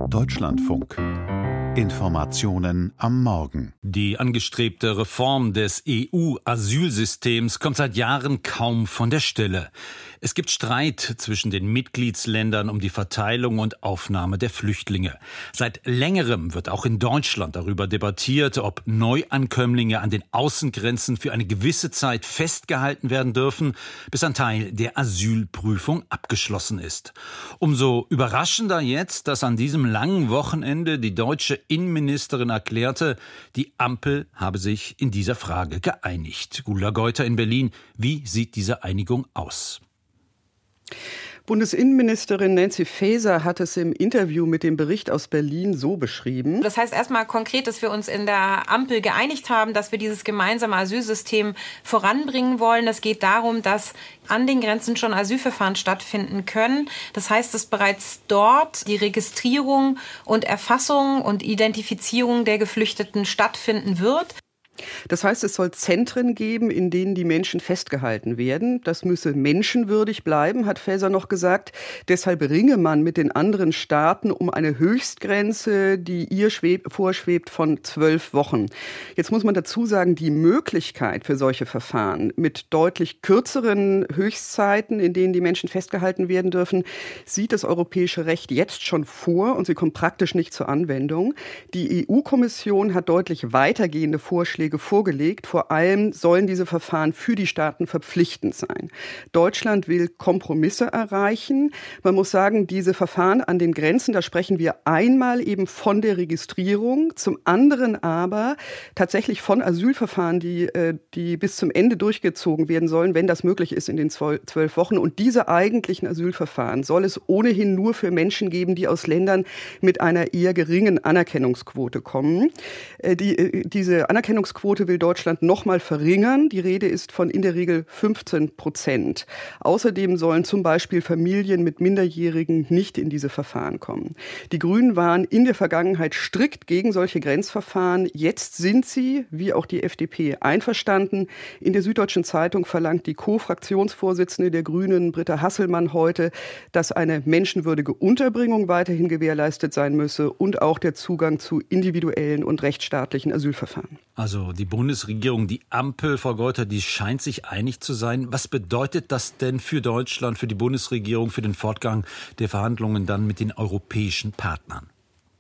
Deutschlandfunk. Informationen am Morgen. Die angestrebte Reform des EU-Asylsystems kommt seit Jahren kaum von der Stelle. Es gibt Streit zwischen den Mitgliedsländern um die Verteilung und Aufnahme der Flüchtlinge. Seit längerem wird auch in Deutschland darüber debattiert, ob Neuankömmlinge an den Außengrenzen für eine gewisse Zeit festgehalten werden dürfen, bis ein Teil der Asylprüfung abgeschlossen ist. Umso überraschender jetzt, dass an diesem langen Wochenende die deutsche Innenministerin erklärte, die Ampel habe sich in dieser Frage geeinigt. Gula Geuter in Berlin, wie sieht diese Einigung aus? Bundesinnenministerin Nancy Faeser hat es im Interview mit dem Bericht aus Berlin so beschrieben. Das heißt erstmal konkret, dass wir uns in der Ampel geeinigt haben, dass wir dieses gemeinsame Asylsystem voranbringen wollen. Es geht darum, dass an den Grenzen schon Asylverfahren stattfinden können. Das heißt, dass bereits dort die Registrierung und Erfassung und Identifizierung der Geflüchteten stattfinden wird. Das heißt, es soll Zentren geben, in denen die Menschen festgehalten werden. Das müsse menschenwürdig bleiben, hat Faeser noch gesagt. Deshalb ringe man mit den anderen Staaten um eine Höchstgrenze, die ihr vorschwebt, von 12 Wochen. Jetzt muss man dazu sagen, die Möglichkeit für solche Verfahren mit deutlich kürzeren Höchstzeiten, in denen die Menschen festgehalten werden dürfen, sieht das europäische Recht jetzt schon vor und sie kommt praktisch nicht zur Anwendung. Die EU-Kommission hat deutlich weitergehende Vorschläge vorgelegt. Vor allem sollen diese Verfahren für die Staaten verpflichtend sein. Deutschland will Kompromisse erreichen. Man muss sagen, diese Verfahren an den Grenzen, da sprechen wir einmal eben von der Registrierung, zum anderen aber tatsächlich von Asylverfahren, die bis zum Ende durchgezogen werden sollen, wenn das möglich ist in den 12 Wochen. Und diese eigentlichen Asylverfahren soll es ohnehin nur für Menschen geben, die aus Ländern mit einer eher geringen Anerkennungsquote kommen. Diese Anerkennungsquote will Deutschland noch mal verringern. Die Rede ist von in der Regel 15%. Außerdem sollen zum Beispiel Familien mit Minderjährigen nicht in diese Verfahren kommen. Die Grünen waren in der Vergangenheit strikt gegen solche Grenzverfahren. Jetzt sind sie, wie auch die FDP, einverstanden. In der Süddeutschen Zeitung verlangt die Co-Fraktionsvorsitzende der Grünen, Britta Hasselmann, heute, dass eine menschenwürdige Unterbringung weiterhin gewährleistet sein müsse und auch der Zugang zu individuellen und rechtsstaatlichen Asylverfahren. Also die Bundesregierung, die Ampel, Frau Geuter, die scheint sich einig zu sein. Was bedeutet das denn für Deutschland, für die Bundesregierung, für den Fortgang der Verhandlungen dann mit den europäischen Partnern?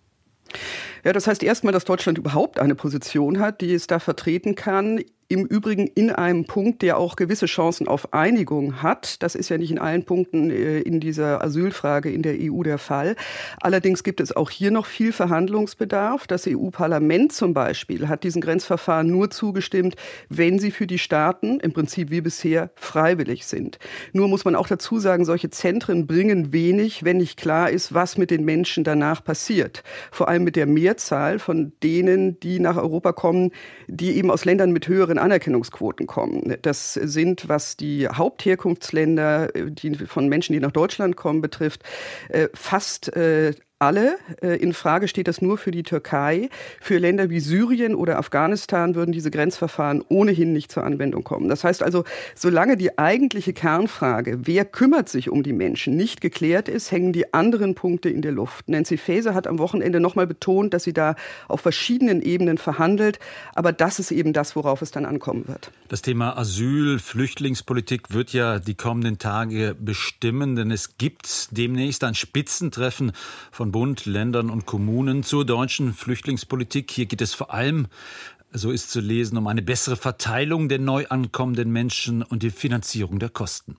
Ja, das heißt erstmal, dass Deutschland überhaupt eine Position hat, die es da vertreten kann. Im Übrigen in einem Punkt, der auch gewisse Chancen auf Einigung hat. Das ist ja nicht in allen Punkten in dieser Asylfrage in der EU der Fall. Allerdings gibt es auch hier noch viel Verhandlungsbedarf. Das EU-Parlament zum Beispiel hat diesen Grenzverfahren nur zugestimmt, wenn sie für die Staaten im Prinzip wie bisher freiwillig sind. Nur muss man auch dazu sagen, solche Zentren bringen wenig, wenn nicht klar ist, was mit den Menschen danach passiert. Vor allem mit der Mehrzahl von denen, die nach Europa kommen, die eben aus Ländern mit höheren Anerkennungsquoten kommen. Das sind, was die Hauptherkunftsländer von Menschen, die nach Deutschland kommen, betrifft, fast alle. In Frage steht das nur für die Türkei. Für Länder wie Syrien oder Afghanistan würden diese Grenzverfahren ohnehin nicht zur Anwendung kommen. Das heißt also, solange die eigentliche Kernfrage, wer kümmert sich um die Menschen, nicht geklärt ist, hängen die anderen Punkte in der Luft. Nancy Faeser hat am Wochenende nochmal betont, dass sie da auf verschiedenen Ebenen verhandelt. Aber das ist eben das, worauf es dann ankommen wird. Das Thema Asyl, Flüchtlingspolitik wird ja die kommenden Tage bestimmen, denn es gibt demnächst ein Spitzentreffen von Bund, Ländern und Kommunen zur deutschen Flüchtlingspolitik. Hier geht es vor allem, so ist zu lesen, um eine bessere Verteilung der neu ankommenden Menschen und die Finanzierung der Kosten.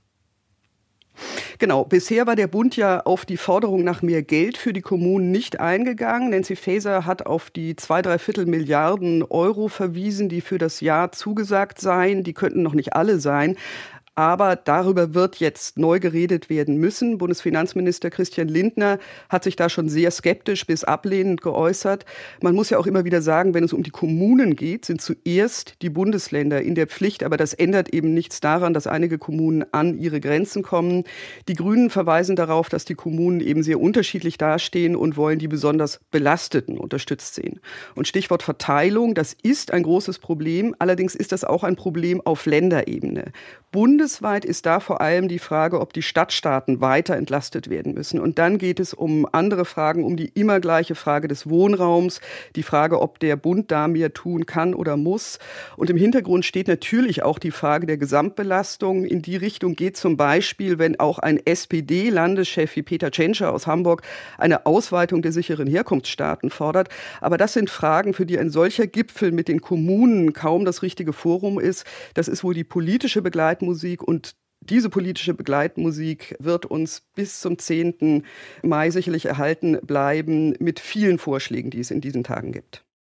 Genau, bisher war der Bund ja auf die Forderung nach mehr Geld für die Kommunen nicht eingegangen. Nancy Faeser hat auf die 2,75 Milliarden Euro verwiesen, die für das Jahr zugesagt seien. Die könnten noch nicht alle sein. Aber darüber wird jetzt neu geredet werden müssen. Bundesfinanzminister Christian Lindner hat sich da schon sehr skeptisch bis ablehnend geäußert. Man muss ja auch immer wieder sagen, wenn es um die Kommunen geht, sind zuerst die Bundesländer in der Pflicht. Aber das ändert eben nichts daran, dass einige Kommunen an ihre Grenzen kommen. Die Grünen verweisen darauf, dass die Kommunen eben sehr unterschiedlich dastehen und wollen die besonders Belasteten unterstützt sehen. Und Stichwort Verteilung, das ist ein großes Problem. Allerdings ist das auch ein Problem auf Länderebene. Bundesweit Bundesweit ist da vor allem die Frage, ob die Stadtstaaten weiter entlastet werden müssen. Und dann geht es um andere Fragen, um die immer gleiche Frage des Wohnraums, die Frage, ob der Bund da mehr tun kann oder muss. Und im Hintergrund steht natürlich auch die Frage der Gesamtbelastung. In die Richtung geht zum Beispiel, wenn auch ein SPD-Landeschef wie Peter Tschentscher aus Hamburg eine Ausweitung der sicheren Herkunftsstaaten fordert. Aber das sind Fragen, für die ein solcher Gipfel mit den Kommunen kaum das richtige Forum ist. Das ist wohl die politische Begleitmusik, und diese politische Begleitmusik wird uns bis zum 10. Mai sicherlich erhalten bleiben mit vielen Vorschlägen, die es in diesen Tagen gibt.